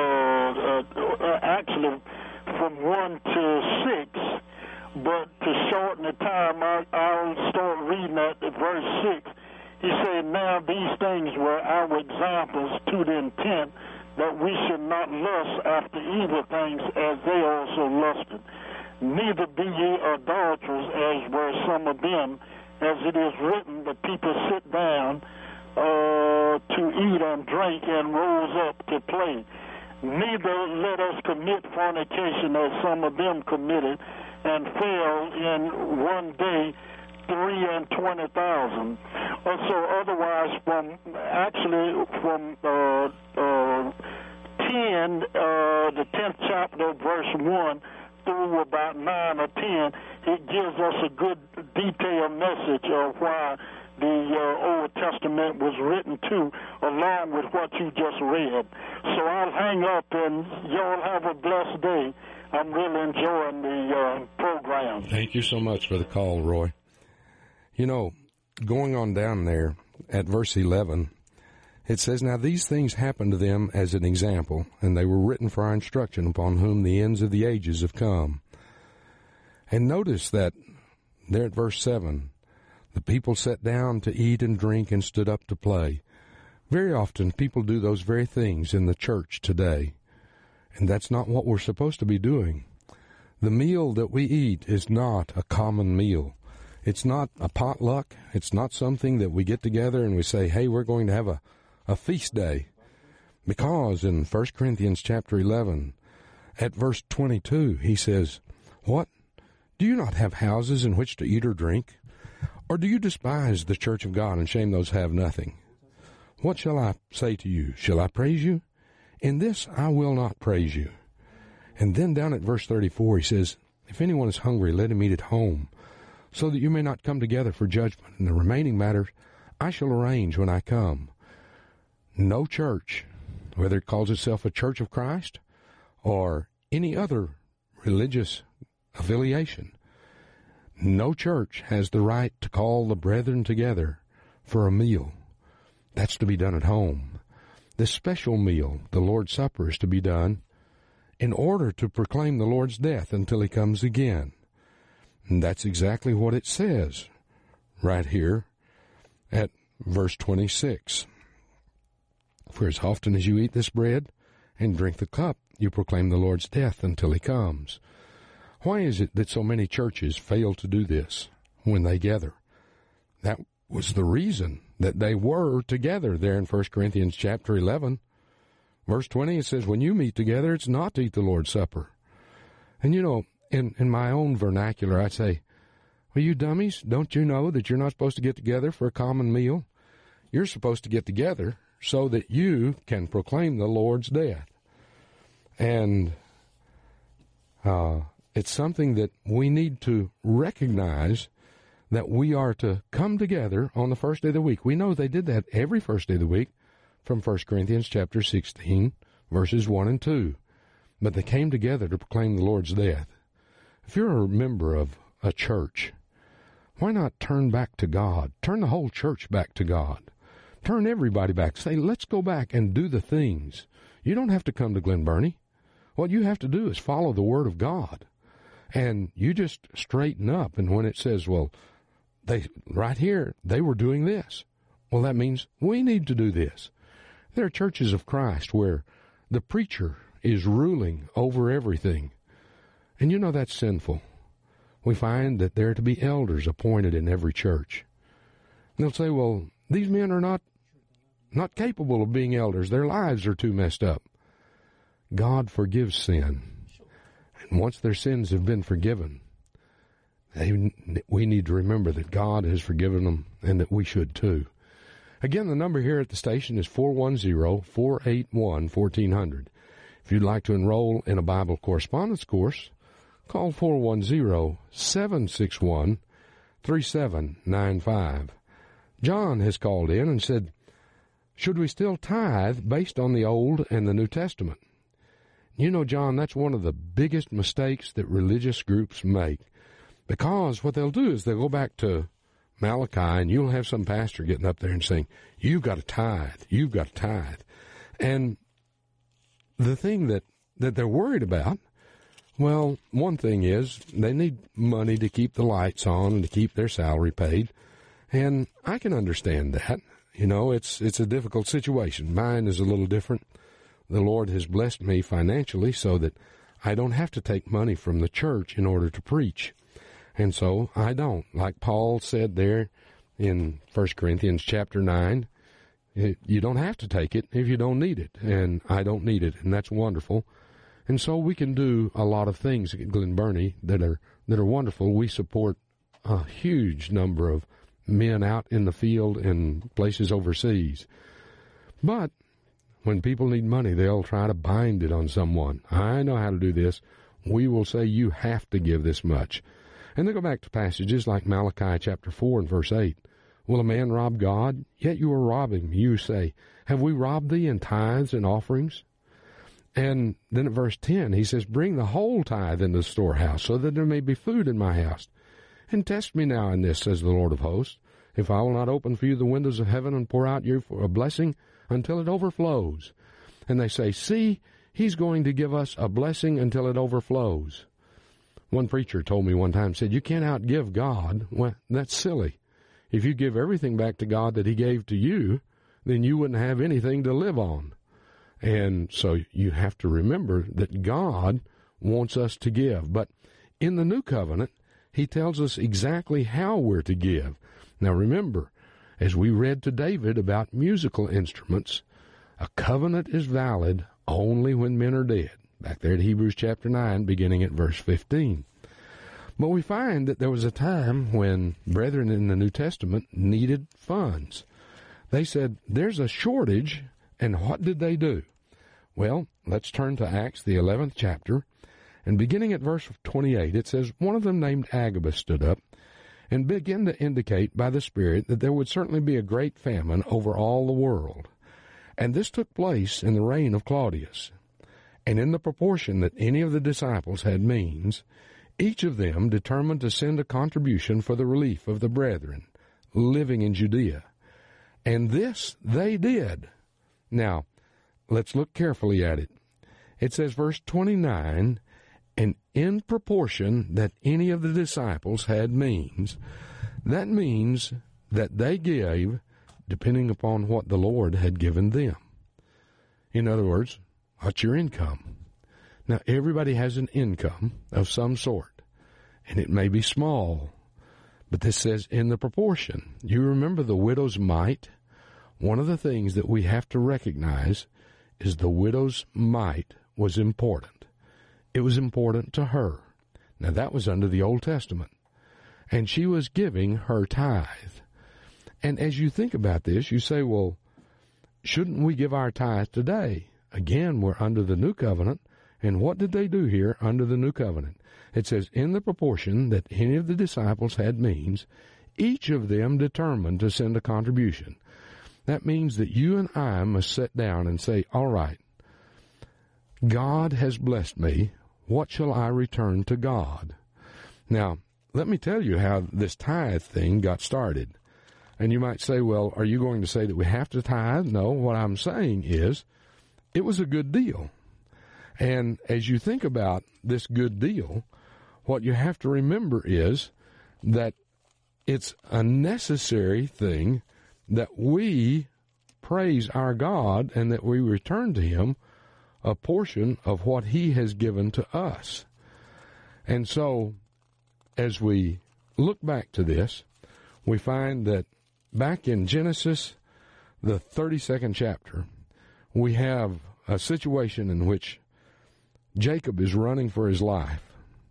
uh, actually from one to six. But to shorten the time, I, I'll start reading at verse six. He said, now these things were our examples to the intent that we should not lust after evil things as they also lusted. Neither be ye adulterers, as were some of them, as it is written, the people sit down uh, to eat and drink and rose up to play. Neither let us commit fornication, as some of them committed, and fell in one day three and twenty thousand. Uh, so otherwise, from actually from uh, uh, ten, uh, the tenth chapter, verse one, through about nine or ten, it gives us a good detailed message of why the uh, Old Testament was written to, along with what you just read. So I'll hang up, and y'all have a blessed day. I'm really enjoying the uh, program. Thank you so much for the call, Roy. You know, going on down there at verse eleven, it says, now these things happened to them as an example, and they were written for our instruction, upon whom the ends of the ages have come. And notice that there at verse seven, the people sat down to eat and drink and stood up to play. Very often people do those very things in the church today. And that's not what we're supposed to be doing. The meal that we eat is not a common meal. It's not a potluck. It's not something that we get together and we say, hey, we're going to have a, a feast day. Because in First Corinthians chapter eleven, at verse twenty-two, he says, what? Do you not have houses in which to eat or drink? Or do you despise the church of God and shame those who have nothing? What shall I say to you? Shall I praise you? In this I will not praise you. And then down at verse thirty-four, he says, if anyone is hungry, let him eat at home, so that you may not come together for judgment. And the remaining matters I shall arrange when I come. No church, whether it calls itself a Church of Christ or any other religious affiliation, no church has the right to call the brethren together for a meal. That's to be done at home. This special meal, the Lord's Supper, is to be done in order to proclaim the Lord's death until he comes again. And that's exactly what it says right here at verse twenty-six. For as often as you eat this bread and drink the cup, you proclaim the Lord's death until he comes. Why is it that so many churches fail to do this when they gather? That was the reason that they were together there in First Corinthians chapter eleven. Verse twenty, it says, when you meet together, it's not to eat the Lord's Supper. And you know, in, in my own vernacular, I'd say, well, you dummies, don't you know that you're not supposed to get together for a common meal? You're supposed to get together so that you can proclaim the Lord's death. And uh, it's something that we need to recognize, that we are to come together on the first day of the week. We know they did that every first day of the week from First Corinthians chapter sixteen, verses one and two. But they came together to proclaim the Lord's death. If you're a member of a church, why not turn back to God? Turn the whole church back to God. Turn everybody back. Say, let's go back and do the things. You don't have to come to Glen Burnie. What you have to do is follow the Word of God. And you just straighten up. And when it says, well, they right here, they were doing this. Well, that means we need to do this. There are churches of Christ where the preacher is ruling over everything. And you know that's sinful. We find that there are to be elders appointed in every church. And they'll say, well, these men are not not capable of being elders. Their lives are too messed up. God forgives sin. And once their sins have been forgiven, they, we need to remember that God has forgiven them and that we should too. Again, the number here at the station is four one zero, four eight one, one four zero zero. If you'd like to enroll in a Bible correspondence course, call four one zero, seven six one, three seven nine five. John has called in and said, should we still tithe based on the Old and the New Testament? You know, John, that's one of the biggest mistakes that religious groups make, because what they'll do is they'll go back to Malachi, and you'll have some pastor getting up there and saying, you've got to tithe, you've got to tithe. And the thing that, that they're worried about, well, one thing is they need money to keep the lights on and to keep their salary paid. And I can understand that. You know, it's it's a difficult situation. Mine is a little different. The Lord has blessed me financially so that I don't have to take money from the church in order to preach. And so I don't. Like Paul said there in First Corinthians chapter nine, it, you don't have to take it if you don't need it. And I don't need it, and that's wonderful. And so we can do a lot of things at Glen Burnie that are that are wonderful. We support a huge number of men out in the field and places overseas. But when people need money, they'll try to bind it on someone. I know how to do this. We will say you have to give this much. And they go back to passages like Malachi chapter four and verse eight. Will a man rob God? Yet you are robbing. You say, have we robbed thee in tithes and offerings? And then at verse ten, he says, bring the whole tithe into the storehouse, so that there may be food in my house. And test me now in this, says the Lord of hosts, if I will not open for you the windows of heaven and pour out you for a blessing until it overflows. And they say, see, he's going to give us a blessing until it overflows. One preacher told me one time, said, you can't outgive God. Well, that's silly. If you give everything back to God that he gave to you, then you wouldn't have anything to live on. And so you have to remember that God wants us to give. But in the New Covenant, he tells us exactly how we're to give. Now remember, as we read to David about musical instruments, a covenant is valid only when men are dead. Back there at Hebrews chapter nine, beginning at verse fifteen. But we find that there was a time when brethren in the New Testament needed funds. They said, there's a shortage, and what did they do? Well, let's turn to Acts, the eleventh chapter, and beginning at verse twenty-eight, it says, one of them named Agabus stood up and began to indicate by the Spirit that there would certainly be a great famine over all the world. And this took place in the reign of Claudius. And in the proportion that any of the disciples had means, each of them determined to send a contribution for the relief of the brethren living in Judea. And this they did. Now, let's look carefully at it. It says, verse twenty-nine, and in proportion that any of the disciples had means, that means that they gave depending upon what the Lord had given them. In other words, what's your income? Now, everybody has an income of some sort, and it may be small, but this says in the proportion. You remember the widow's mite? One of the things that we have to recognize is the widow's mite was important. It was important to her. Now, that was under the Old Testament, and she was giving her tithe. And as you think about this, you say, well, shouldn't we give our tithe today? Again, we're under the New Covenant, and what did they do here under the New Covenant? It says, in the proportion that any of the disciples had means, each of them determined to send a contribution. That means that you and I must sit down and say, all right, God has blessed me. What shall I return to God? Now, let me tell you how this tithe thing got started. And you might say, well, are you going to say that we have to tithe? No, what I'm saying is it was a good deal. And as you think about this good deal, what you have to remember is that it's a necessary thing that we praise our God and that we return to Him a portion of what He has given to us. And so, as we look back to this, we find that back in Genesis, the thirty-second chapter, we have a situation in which Jacob is running for his life.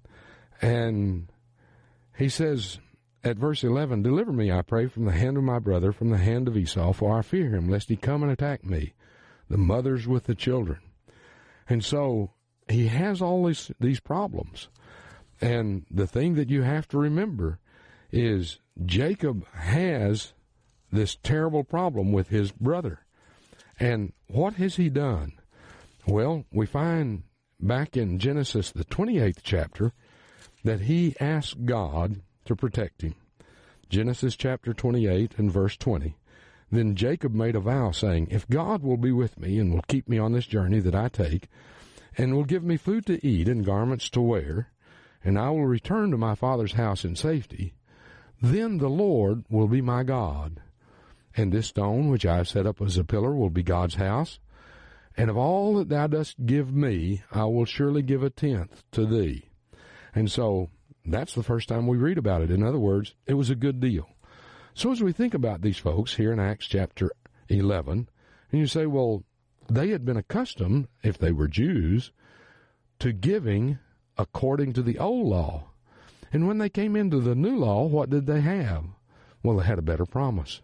And he says at verse eleven, deliver me, I pray, from the hand of my brother, from the hand of Esau, for I fear him, lest he come and attack me, the mothers with the children. And so he has all these, these problems. And the thing that you have to remember is Jacob has this terrible problem with his brother. And what has he done? Well, we find back in Genesis, the twenty-eighth chapter, that he asked God to protect him. Genesis chapter twenty-eight and verse twenty. Then Jacob made a vow, saying, if God will be with me and will keep me on this journey that I take, and will give me food to eat and garments to wear, and I will return to my father's house in safety, then the Lord will be my God. And this stone which I have set up as a pillar will be God's house. And of all that thou dost give me, I will surely give a tenth to thee. And so that's the first time we read about it. In other words, it was a good deal. So as we think about these folks here in Acts chapter eleven, and you say, well, they had been accustomed, if they were Jews, to giving according to the old law. And when they came into the new law, what did they have? Well, they had a better promise.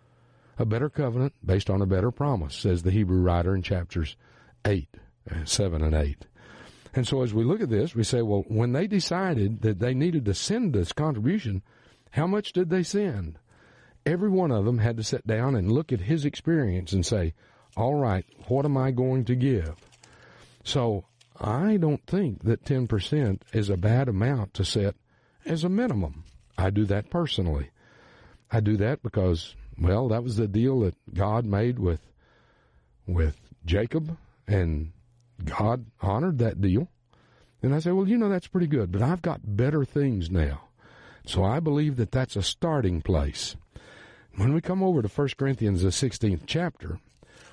A better covenant based on a better promise, says the Hebrew writer in chapters eight, seven and eight. And so as we look at this, we say, well, when they decided that they needed to send this contribution, how much did they send? Every one of them had to sit down and look at his experience and say, all right, what am I going to give? So I don't think that ten percent is a bad amount to set as a minimum. I do that personally. I do that because, well, that was the deal that God made with with Jacob, and God honored that deal. And I say, well, you know, that's pretty good, but I've got better things now. So I believe that that's a starting place. When we come over to First Corinthians, the sixteenth chapter,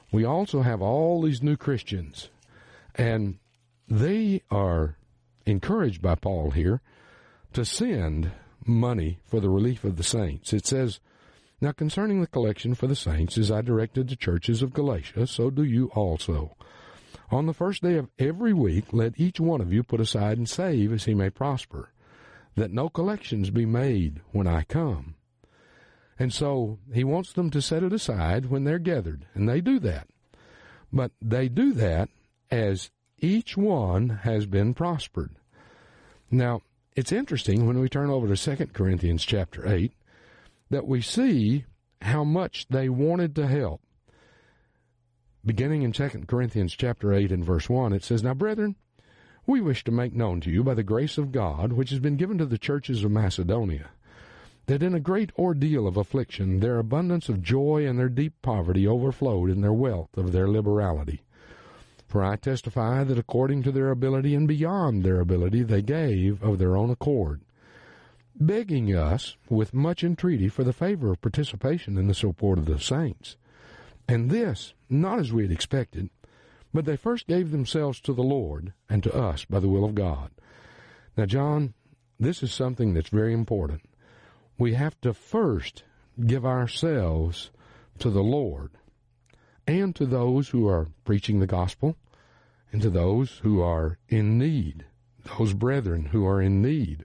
we also have all these new Christians, and they are encouraged by Paul here to send money for the relief of the saints. It says, "Now concerning the collection for the saints, as I directed the churches of Galatia, so do you also. On the first day of every week, let each one of you put aside and save as he may prosper, that no collections be made when I come." And so he wants them to set it aside when they're gathered, and they do that. But they do that as each one has been prospered. Now, it's interesting when we turn over to Second Corinthians chapter eight that we see how much they wanted to help. Beginning in Second Corinthians chapter eight and verse one, it says, "Now, brethren, we wish to make known to you by the grace of God, which has been given to the churches of Macedonia, that in a great ordeal of affliction their abundance of joy and their deep poverty overflowed in their wealth of their liberality. For I testify that according to their ability and beyond their ability they gave of their own accord, begging us with much entreaty for the favor of participation in the support of the saints. And this, not as we had expected, but they first gave themselves to the Lord and to us by the will of God." Now, John, this is something that's very important. We have to first give ourselves to the Lord and to those who are preaching the gospel and to those who are in need, those brethren who are in need.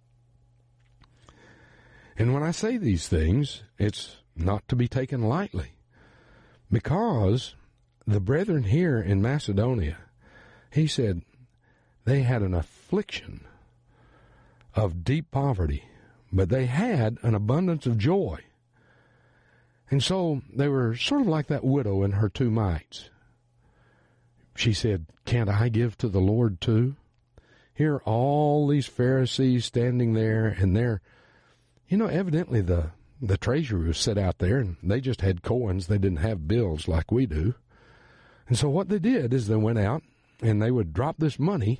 And when I say these things, it's not to be taken lightly, because the brethren here in Macedonia, he said, they had an affliction of deep poverty, but they had an abundance of joy. And so they were sort of like that widow and her two mites. She said, "Can't I give to the Lord too?" Here are all these Pharisees standing there, and they're, you know, evidently the, the treasury was set out there, and they just had coins. They didn't have bills like we do. And so what they did is they went out, and they would drop this money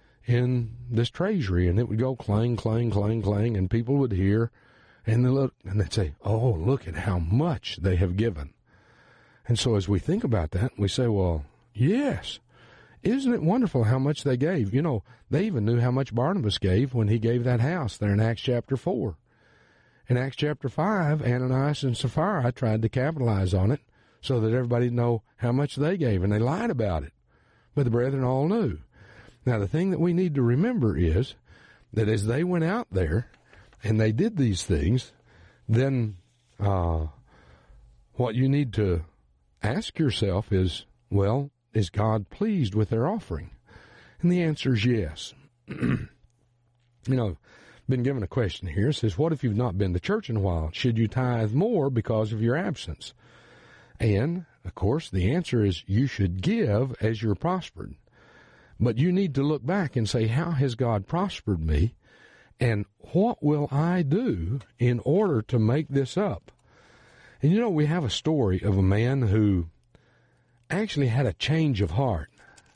in this treasury, and it would go clang, clang, clang, clang, and people would hear, and they look, and they'd say, "Oh, look at how much they have given." And so as we think about that, we say, well, yes, isn't it wonderful how much they gave? You know, they even knew how much Barnabas gave when he gave that house there in Acts chapter four. In Acts chapter five, Ananias and Sapphira tried to capitalize on it so that everybody would know how much they gave, and they lied about it. But the brethren all knew. Now, the thing that we need to remember is that as they went out there and they did these things, then uh, what you need to ask yourself is, well, is God pleased with their offering? And the answer is yes. You know, been given a question here. It says, what if you've not been to church in a while? Should you tithe more because of your absence? And, of course, the answer is you should give as you're prospered. But you need to look back and say, how has God prospered me? And what will I do in order to make this up? And you know, we have a story of a man who actually had a change of heart.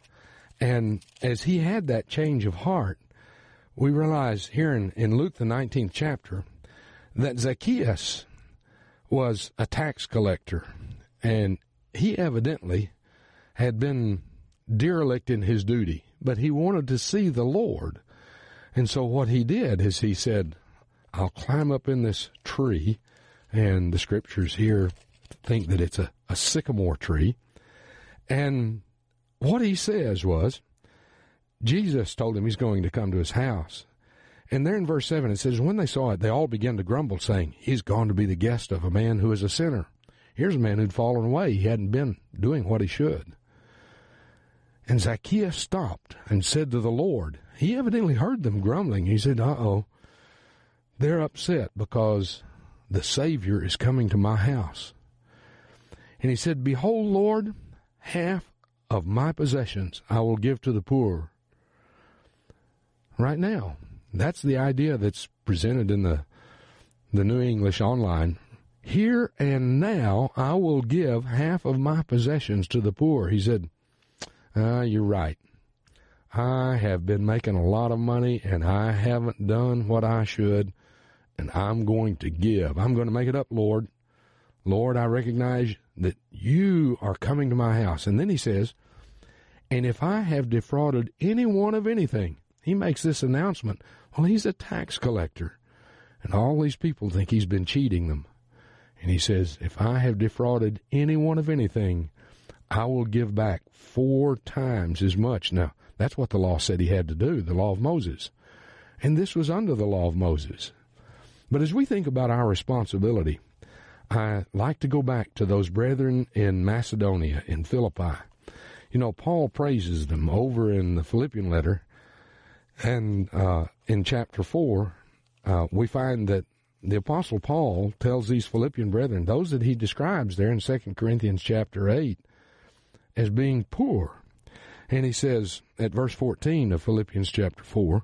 And as he had that change of heart, we realize here in, in Luke, the nineteenth chapter, that Zacchaeus was a tax collector. And he evidently had been derelict in his duty, but he wanted to see the Lord. And so what he did is he said, I'll climb up in this tree, and the scriptures here think that it's a, a sycamore tree. And what he says was, Jesus told him he's going to come to his house. And there in verse seven it says, when they saw it, they all began to grumble, saying, he's gone to be the guest of a man who is a sinner. Here's a man who'd fallen away. He hadn't been doing what he should. And Zacchaeus stopped and said to the Lord, he evidently heard them grumbling. He said, uh-oh, they're upset because the Savior is coming to my house. And he said, behold, Lord, half of my possessions I will give to the poor. Right now, that's the idea that's presented in the, the New English Online. Here and now I will give half of my possessions to the poor. He said, ah, you're right. I have been making a lot of money, and I haven't done what I should, and I'm going to give. I'm going to make it up, Lord. Lord, I recognize that you are coming to my house. And then he says, and if I have defrauded anyone of anything, he makes this announcement. Well, he's a tax collector, and all these people think he's been cheating them. And he says, if I have defrauded anyone of anything, I will give back four times as much. Now, that's what the law said he had to do, the law of Moses. And this was under the law of Moses. But as we think about our responsibility, I like to go back to those brethren in Macedonia, in Philippi. You know, Paul praises them over in the Philippian letter, and uh, in chapter four, uh, we find that the Apostle Paul tells these Philippian brethren, those that he describes there in Second Corinthians chapter eight, as being poor. And he says at verse fourteen of Philippians chapter four,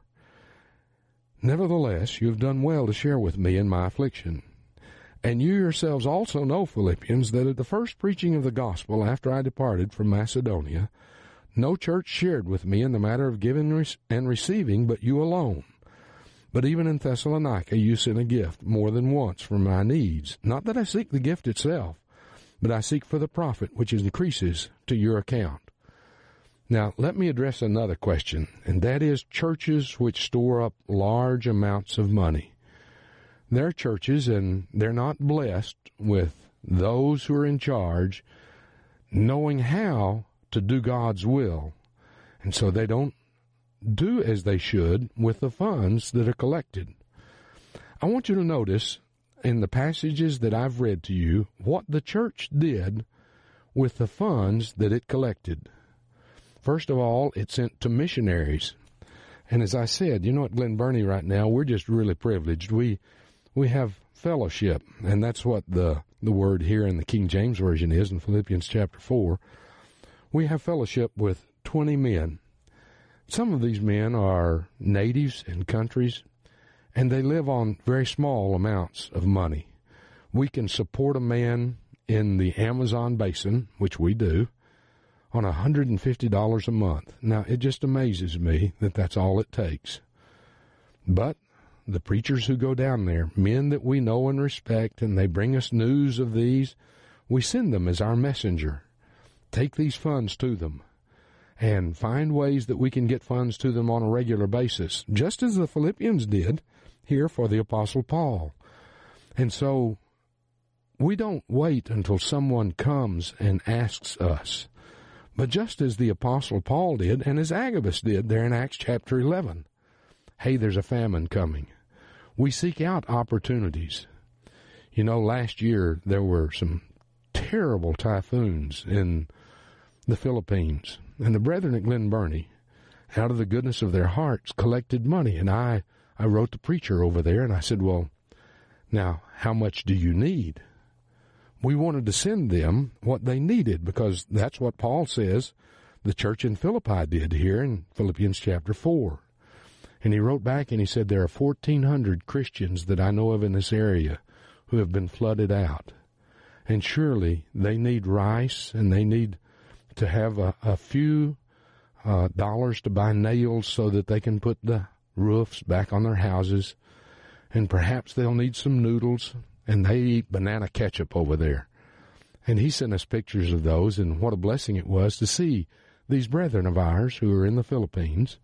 nevertheless, you have done well to share with me in my affliction. And you yourselves also know, Philippians, that at the first preaching of the gospel after I departed from Macedonia, no church shared with me in the matter of giving and receiving, but you alone. But even in Thessalonica you sent a gift more than once for my needs. Not that I seek the gift itself, but I seek for the profit which increases to your account. Now, let me address another question, and that is churches which store up large amounts of money. They're churches, and they're not blessed with those who are in charge knowing how to do God's will, and so they don't do as they should with the funds that are collected. I want you to notice in the passages that I've read to you what the church did with the funds that it collected. First of all, it sent to missionaries. And as I said, you know, at Glen Burnie right now, we're just really privileged. We we have fellowship, and that's what the, the word here in the King James Version is in Philippians chapter four. We have fellowship with twenty men. Some of these men are natives in countries, and they live on very small amounts of money. We can support a man in the Amazon basin, which we do, on one hundred fifty dollars a month. Now, it just amazes me that that's all it takes. But the preachers who go down there, men that we know and respect, and they bring us news of these, we send them as our messenger. Take these funds to them and find ways that we can get funds to them on a regular basis, just as the Philippians did here for the Apostle Paul. And so we don't wait until someone comes and asks us. But just as the Apostle Paul did, and as Agabus did there in Acts chapter eleven, hey, there's a famine coming. We seek out opportunities. You know, last year there were some terrible typhoons in the Philippines, and the brethren at Glen Burnie, out of the goodness of their hearts, collected money. And I, I wrote the preacher over there, and I said, well, now, how much do you need? We wanted to send them what they needed, because that's what Paul says the church in Philippi did here in Philippians chapter four. And he wrote back and he said, there are fourteen hundred Christians that I know of in this area who have been flooded out. And surely they need rice, and they need to have a, a few uh, dollars to buy nails so that they can put the roofs back on their houses. And perhaps they'll need some noodles. And they eat banana ketchup over there. And he sent us pictures of those, and what a blessing it was to see these brethren of ours who are in the Philippines.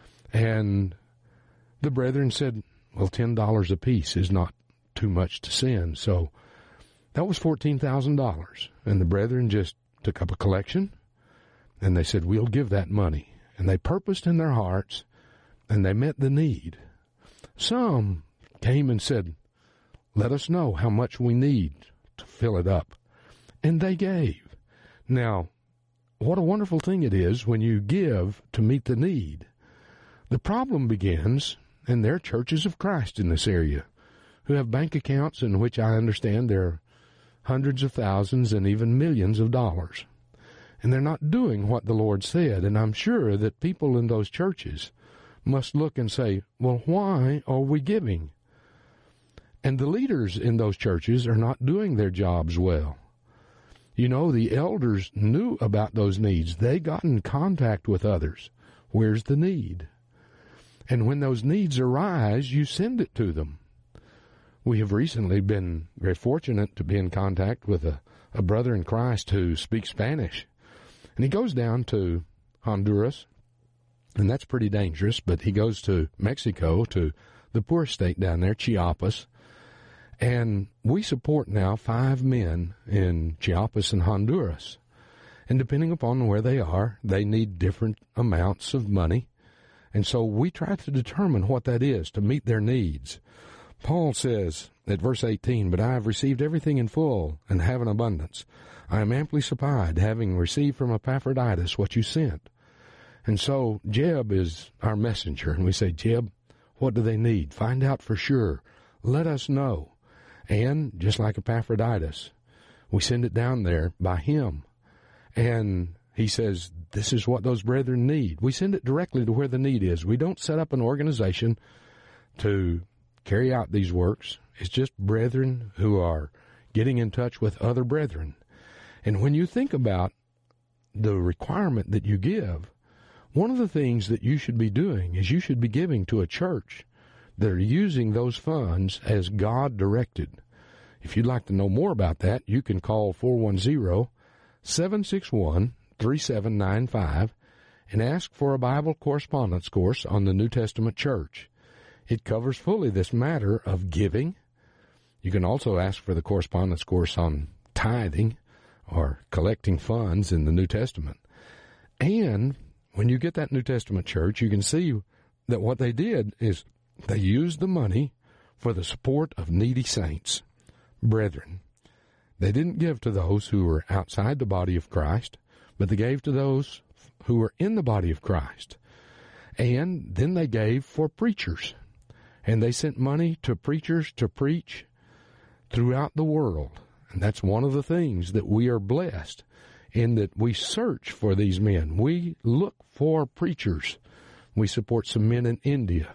And the brethren said, well, ten dollars apiece is not too much to send. So that was fourteen thousand dollars. And the brethren just took up a collection, and they said, we'll give that money. And they purposed in their hearts, and they met the need. Some came and said, let us know how much we need to fill it up. And they gave. Now, what a wonderful thing it is when you give to meet the need. The problem begins, and there are churches of Christ in this area who have bank accounts in which I understand there are hundreds of thousands and even millions of dollars. And they're not doing what the Lord said. And I'm sure that people in those churches must look and say, well, why are we giving? And the leaders in those churches are not doing their jobs well. You know, the elders knew about those needs. They got in contact with others. Where's the need? And when those needs arise, you send it to them. We have recently been very fortunate to be in contact with a, a brother in Christ who speaks Spanish. And he goes down to Honduras, and that's pretty dangerous, but he goes to Mexico, to the poor state down there, Chiapas. And we support now five men in Chiapas and Honduras. And depending upon where they are, they need different amounts of money. And so we try to determine what that is to meet their needs. Paul says at verse eighteen, "But I have received everything in full and have an abundance. I am amply supplied, having received from Epaphroditus what you sent." And so Jeb is our messenger, and we say, "Jeb, what do they need? Find out for sure. Let us know." And just like Epaphroditus, we send it down there by him. And he says, this is what those brethren need. We send it directly to where the need is. We don't set up an organization to carry out these works. It's just brethren who are getting in touch with other brethren. And when you think about the requirement that you give, one of the things that you should be doing is you should be giving to a church that are using those funds as God directed. If you'd like to know more about that, you can call four one zero, seven six one, three seven nine five and ask for a Bible correspondence course on the New Testament church. It covers fully this matter of giving. You can also ask for the correspondence course on tithing or collecting funds in the New Testament. And when you get that New Testament church, you can see that what they did is they used the money for the support of needy saints, brethren. They didn't give to those who were outside the body of Christ, but they gave to those who were in the body of Christ. And then they gave for preachers. And they sent money to preachers to preach throughout the world. And that's one of the things that we are blessed in, that we search for these men. We look for preachers. We support some men in India.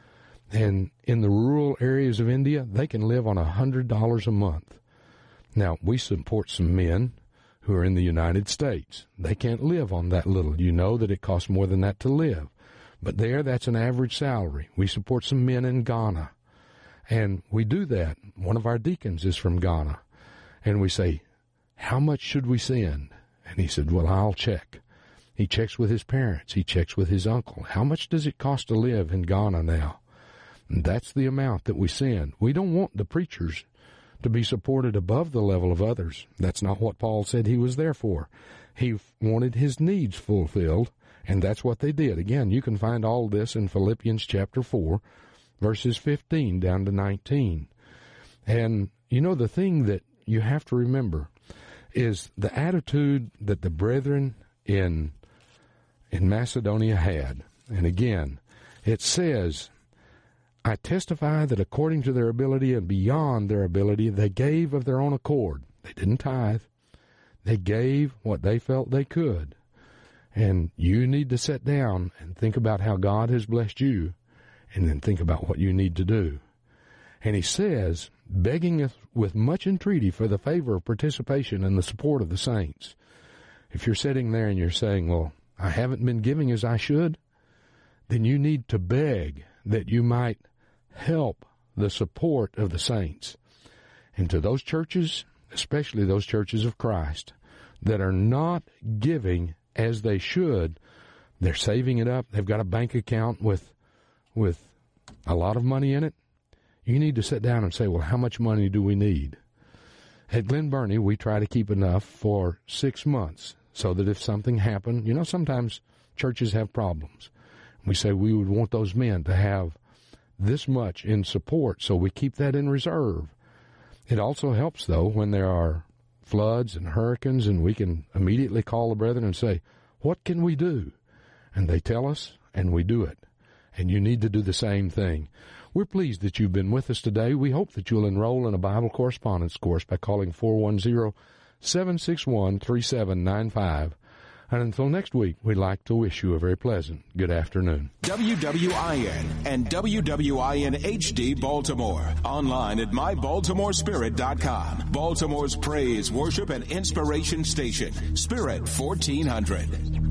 And in the rural areas of India, they can live on one hundred dollars a month. Now, we support some men who are in the United States. They can't live on that little. You know that it costs more than that to live. But there, that's an average salary. We support some men in Ghana. And we do that. One of our deacons is from Ghana. And we say, how much should we send? And he said, well, I'll check. He checks with his parents. He checks with his uncle. How much does it cost to live in Ghana now? And that's the amount that we send. We don't want the preachers to be supported above the level of others. That's not what Paul said he was there for. He wanted his needs fulfilled, and that's what they did. Again, you can find all this in Philippians chapter four, verses fifteen down to nineteen. And, you know, the thing that you have to remember is the attitude that the brethren in in Macedonia had. And again, it says, I testify that according to their ability and beyond their ability, they gave of their own accord. They didn't tithe. They gave what they felt they could. And you need to sit down and think about how God has blessed you, and then think about what you need to do. And he says, begging us with much entreaty for the favor of participation and the support of the saints. If you're sitting there and you're saying, well, I haven't been giving as I should, then you need to beg that you might help the support of the saints. And to those churches, especially those churches of Christ, that are not giving as they should, they're saving it up, they've got a bank account with with a lot of money in it, you need to sit down and say, well, how much money do we need? At Glen Burnie, we try to keep enough for six months so that if something happened, you know, sometimes churches have problems. We say we would want those men to have this much in support, so we keep that in reserve. It also helps, though, when there are floods and hurricanes, and we can immediately call the brethren and say, what can we do? And they tell us, and we do it. And you need to do the same thing. We're pleased that you've been with us today. We hope that you'll enroll in a Bible correspondence course by calling four one zero, seven six one, three seven nine five. And until next week, we'd like to wish you a very pleasant good afternoon. W W I N and W W I N H D Baltimore. Online at my baltimore spirit dot com. Baltimore's praise, worship, and inspiration station. Spirit fourteen hundred.